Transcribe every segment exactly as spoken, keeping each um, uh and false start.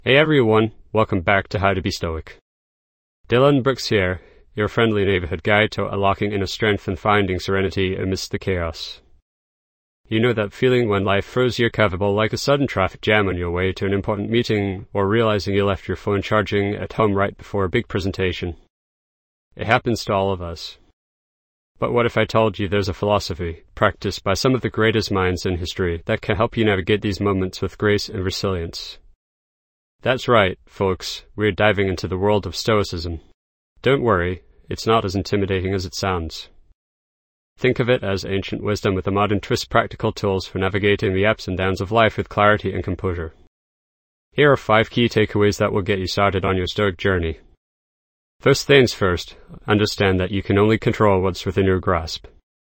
Hey everyone, welcome back to How to Be Stoic. Dylan Brooks here, your friendly neighborhood guide to unlocking inner strength and finding serenity amidst the chaos. You know that feeling when life throws you a curveball like a sudden traffic jam on your way to an important meeting or realizing you left your phone charging at home right before a big presentation. It happens to all of us. But what if I told you there's a philosophy, practiced by some of the greatest minds in history, that can help you navigate these moments with grace and resilience? That's right, folks, we're diving into the world of Stoicism. Don't worry, it's not as intimidating as it sounds. Think of it as ancient wisdom with a modern twist, practical tools for navigating the ups and downs of life with clarity and composure. Here are five key takeaways that will get you started on your Stoic journey. First things first, understand that you can only control what's within your grasp.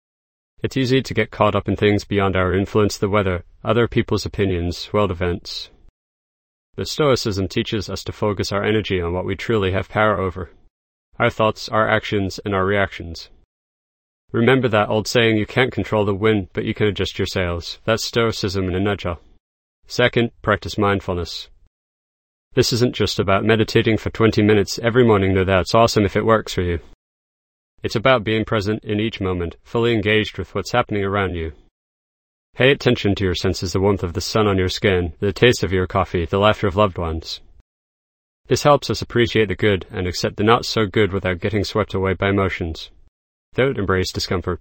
It's easy to get caught up in things beyond our influence: the weather, other people's opinions, world events. But Stoicism teaches us to focus our energy on what we truly have power over: our thoughts, our actions, and our reactions. Remember that old saying, you can't control the wind, but you can adjust your sails. That's Stoicism in a nutshell. Second, practice mindfulness. This isn't just about meditating for twenty minutes every morning, though that's awesome if it works for you. It's about being present in each moment, fully engaged with what's happening around you. Pay attention to your senses: the warmth of the sun on your skin, the taste of your coffee, the laughter of loved ones. This helps us appreciate the good and accept the not so good without getting swept away by emotions. Don't embrace discomfort.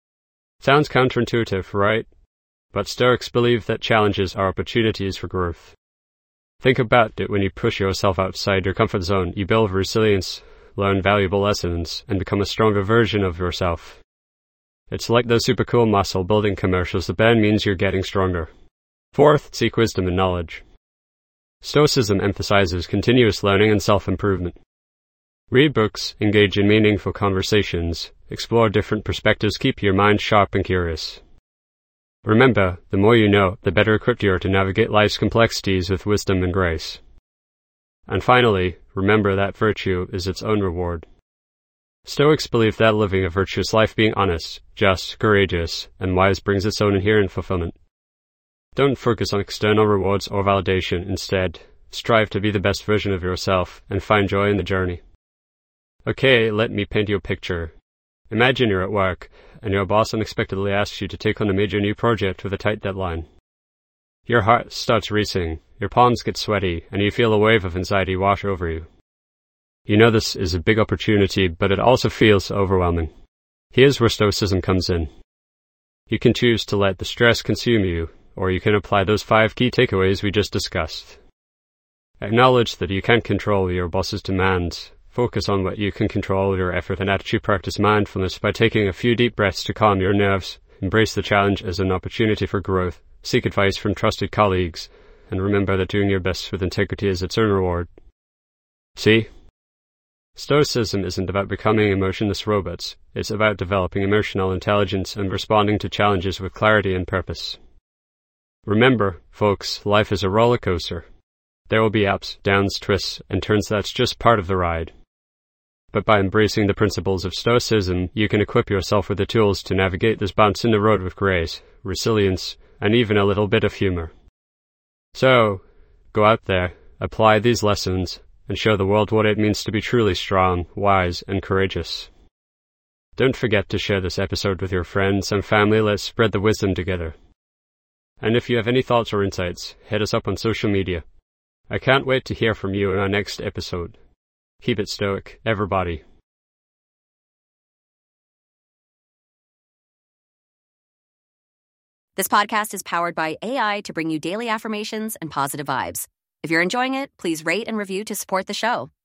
Sounds counterintuitive, right? But Stoics believe that challenges are opportunities for growth. Think about it: when you push yourself outside your comfort zone, you build resilience, learn valuable lessons, and become a stronger version of yourself. It's like those super cool muscle building commercials. The band means you're getting stronger. Fourth, seek wisdom and knowledge. Stoicism emphasizes continuous learning and self-improvement. Read books, engage in meaningful conversations, explore different perspectives, keep your mind sharp and curious. Remember, the more you know, the better equipped you are to navigate life's complexities with wisdom and grace. And finally, remember that virtue is its own reward. Stoics believe that living a virtuous life, being honest, just, courageous, and wise, brings its own inherent fulfillment. Don't focus on external rewards or validation. Instead, strive to be the best version of yourself and find joy in the journey. Okay, let me paint you a picture. Imagine you're at work, and your boss unexpectedly asks you to take on a major new project with a tight deadline. Your heart starts racing, your palms get sweaty, and you feel a wave of anxiety wash over you. You know this is a big opportunity, but it also feels overwhelming. Here's where Stoicism comes in. You can choose to let the stress consume you, or you can apply those five key takeaways we just discussed. Acknowledge that you can't control your boss's demands. Focus on what you can control: your effort and attitude. Practice mindfulness by taking a few deep breaths to calm your nerves. Embrace the challenge as an opportunity for growth. Seek advice from trusted colleagues. And remember that doing your best with integrity is its own reward. See? Stoicism isn't about becoming emotionless robots. It's about developing emotional intelligence and responding to challenges with clarity and purpose. Remember, folks, life is a roller coaster. There will be ups, downs, twists, and turns. That's just part of the ride. But by embracing the principles of Stoicism, you can equip yourself with the tools to navigate this bounce in the road with grace, resilience, and even a little bit of humor. So, go out there, apply these lessons, and show the world what it means to be truly strong, wise, and courageous. Don't forget to share this episode with your friends and family. Let's spread the wisdom together. And if you have any thoughts or insights, hit us up on social media. I can't wait to hear from you in our next episode. Keep it stoic, everybody. This podcast is powered by A I to bring you daily affirmations and positive vibes. If you're enjoying it, please rate and review to support the show.